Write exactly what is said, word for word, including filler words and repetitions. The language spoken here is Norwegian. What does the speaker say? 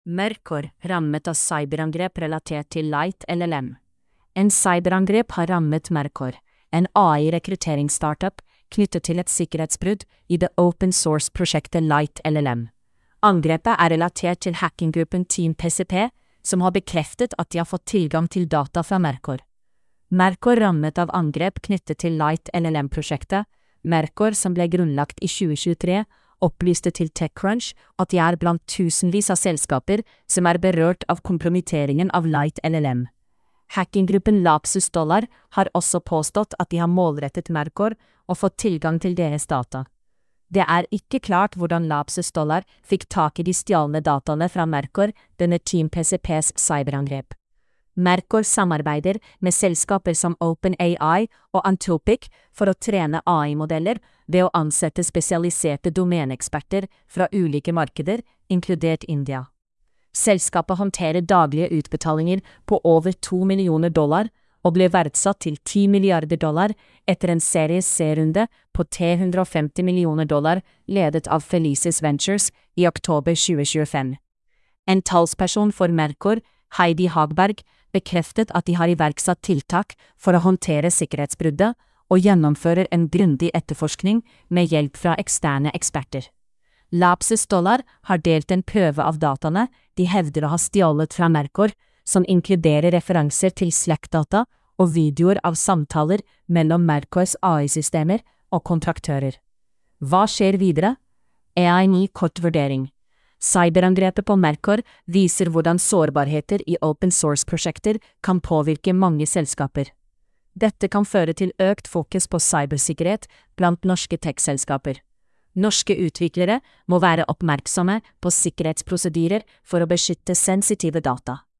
Mercor rammet av cyberangrep relatert til Light L L M. En cyberangrep har rammet Mercor, en A I-rekrutteringsstartup knyttet til et sikkerhetsbrudd i det open source-prosjektet Light L L M. Angrepet er relatert til hackinggruppen Team P C P, som har bekreftet at de har fått tilgang til data fra Mercor. Mercor rammet av angrep knyttet til Light L L M-prosjektet. Mercor, som ble grunnlagt i tjue tjuetre, opplyste til TechCrunch at de er blant tusenvis av selskaper som er berørt av kompromitteringen av Light L L M. Hackinggruppen Lapsus Dollar har også påstått at de har målrettet Mercor og fått tilgang til deres data. Det er ikke klart hvordan Lapsus Dollar fikk tak i de stjålne dataene fra Mercor, denne Team P C P's cyberangrep. Mercor samarbeider med selskaper som OpenAI og Anthropic for å trene A I-modeller ved å ansette spesialiserte domeneksperter fra ulike markeder, inkludert India. Selskapet håndterer daglige utbetalinger på over to millioner dollar og ble verdsatt til ti milliarder dollar etter en Series C-runde på tre hundre og femti millioner dollar ledet av Felices Ventures i oktober tjue tjuefem. En talsperson for Mercor, Heidi Hagberg, bekreftet at de har iverksatt tiltak for å håndtere sikkerhetsbruddet og gjennomfører en grundig etterforskning med hjelp fra eksterne eksperter. Lapsus Dollar har delt en prøve av dataene de hevder å ha stjålet fra Mercor, som inkluderer referanser til Slack-data og videoer av samtaler mellom Mercors A I-systemer og kontraktører. Hva skjer videre? A I ny kort vurdering. Cyberangrepet på Mercor viser hvordan sårbarheter i open source-prosjekter kan påvirke mange selskaper. Dette kan føre til økt fokus på cybersikkerhet blant norske tech-selskaper. Norske utviklere må være oppmerksomme på sikkerhetsprosedyrer for å beskytte sensitive data.